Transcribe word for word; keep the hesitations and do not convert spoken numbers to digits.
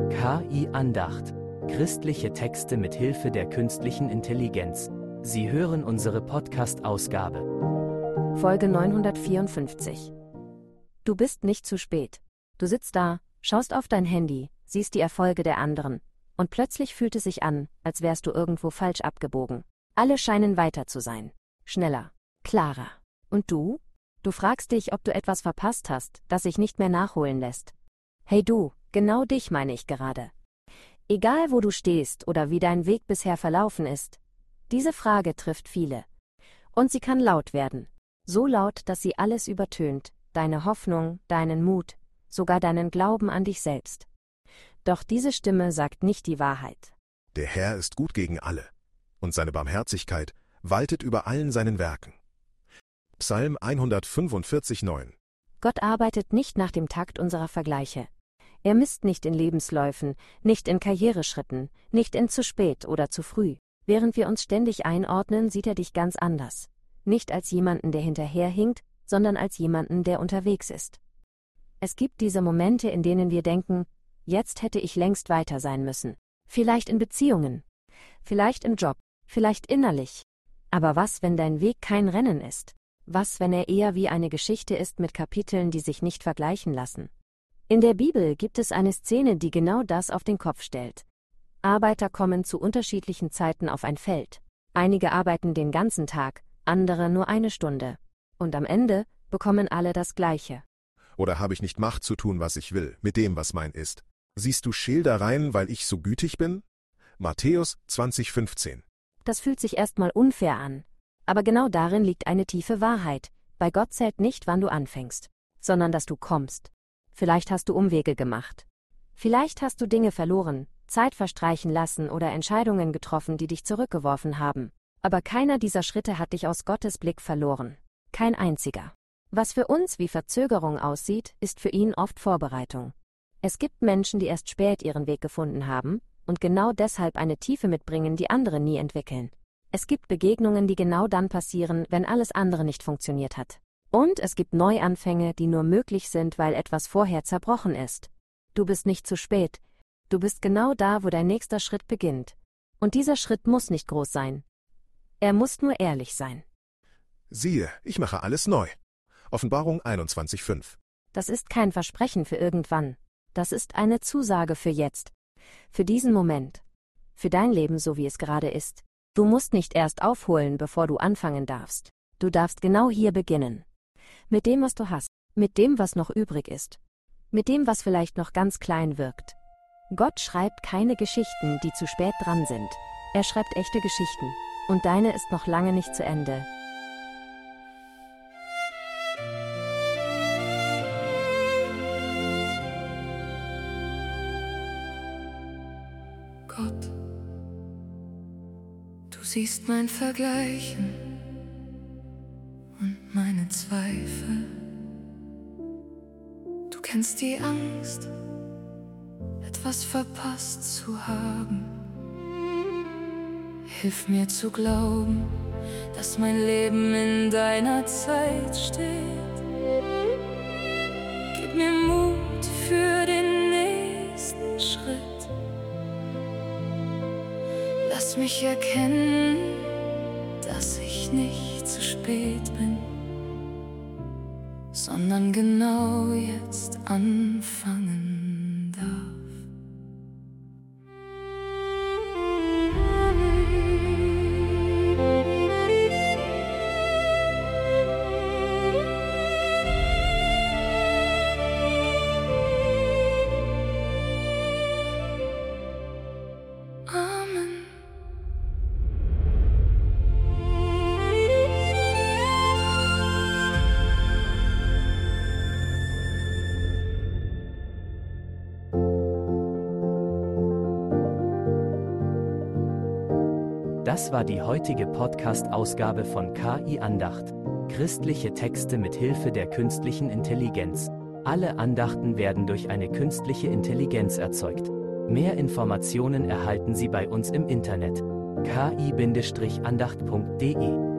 K I-Andacht. Christliche Texte mit Hilfe der künstlichen Intelligenz. Sie hören unsere Podcast-Ausgabe. Folge neunhundertvierundfünfzig. Du bist nicht zu spät. Du sitzt da, schaust auf dein Handy, siehst die Erfolge der anderen. Und plötzlich fühlt es sich an, als wärst du irgendwo falsch abgebogen. Alle scheinen weiter zu sein. Schneller. Klarer. Und du? Du fragst dich, ob du etwas verpasst hast, das sich nicht mehr nachholen lässt. Hey du, genau dich meine ich gerade. Egal wo du stehst oder wie dein Weg bisher verlaufen ist, diese Frage trifft viele. Und sie kann laut werden. So laut, dass sie alles übertönt, deine Hoffnung, deinen Mut, sogar deinen Glauben an dich selbst. Doch diese Stimme sagt nicht die Wahrheit. Der Herr ist gut gegen alle, und seine Barmherzigkeit waltet über allen seinen Werken. Psalm hundertfünfundvierzig, neun. Gott arbeitet nicht nach dem Takt unserer Vergleiche. Er misst nicht in Lebensläufen, nicht in Karriereschritten, nicht in zu spät oder zu früh. Während wir uns ständig einordnen, sieht er dich ganz anders. Nicht als jemanden, der hinterherhinkt, sondern als jemanden, der unterwegs ist. Es gibt diese Momente, in denen wir denken, jetzt hätte ich längst weiter sein müssen. Vielleicht in Beziehungen, vielleicht im Job, vielleicht innerlich. Aber was, wenn dein Weg kein Rennen ist? Was, wenn er eher wie eine Geschichte ist mit Kapiteln, die sich nicht vergleichen lassen? In der Bibel gibt es eine Szene, die genau das auf den Kopf stellt. Arbeiter kommen zu unterschiedlichen Zeiten auf ein Feld. Einige arbeiten den ganzen Tag, andere nur eine Stunde. Und am Ende bekommen alle das Gleiche. Oder habe ich nicht Macht zu tun, was ich will, mit dem, was mein ist? Siehst du Schilder rein, weil ich so gütig bin? Matthäus zwanzig, fünfzehn. Das fühlt sich erstmal unfair an. Aber genau darin liegt eine tiefe Wahrheit. Bei Gott zählt nicht, wann du anfängst, sondern dass du kommst. Vielleicht hast du Umwege gemacht. Vielleicht hast du Dinge verloren, Zeit verstreichen lassen oder Entscheidungen getroffen, die dich zurückgeworfen haben. Aber keiner dieser Schritte hat dich aus Gottes Blick verloren. Kein einziger. Was für uns wie Verzögerung aussieht, ist für ihn oft Vorbereitung. Es gibt Menschen, die erst spät ihren Weg gefunden haben und genau deshalb eine Tiefe mitbringen, die andere nie entwickeln. Es gibt Begegnungen, die genau dann passieren, wenn alles andere nicht funktioniert hat. Und es gibt Neuanfänge, die nur möglich sind, weil etwas vorher zerbrochen ist. Du bist nicht zu spät. Du bist genau da, wo dein nächster Schritt beginnt. Und dieser Schritt muss nicht groß sein. Er muss nur ehrlich sein. Siehe, ich mache alles neu. Offenbarung einundzwanzig, fünf. Das ist kein Versprechen für irgendwann. Das ist eine Zusage für jetzt. Für diesen Moment. Für dein Leben, so wie es gerade ist. Du musst nicht erst aufholen, bevor du anfangen darfst. Du darfst genau hier beginnen. Mit dem, was du hast. Mit dem, was noch übrig ist. Mit dem, was vielleicht noch ganz klein wirkt. Gott schreibt keine Geschichten, die zu spät dran sind. Er schreibt echte Geschichten. Und deine ist noch lange nicht zu Ende. Gott, du siehst mein Vergleichen und meine Zweifel. Du kennst die Angst, etwas verpasst zu haben. Hilf mir zu glauben, dass mein Leben in deiner Zeit steht. Gib mir Mut für den nächsten Schritt. Lass mich erkennen, dass ich nicht zu spät bin, sondern genau jetzt anfangen darf. Das war die heutige Podcast-Ausgabe von K I-Andacht. Christliche Texte mit Hilfe der künstlichen Intelligenz. Alle Andachten werden durch eine künstliche Intelligenz erzeugt. Mehr Informationen erhalten Sie bei uns im Internet. k i Bindestrich andacht punkt de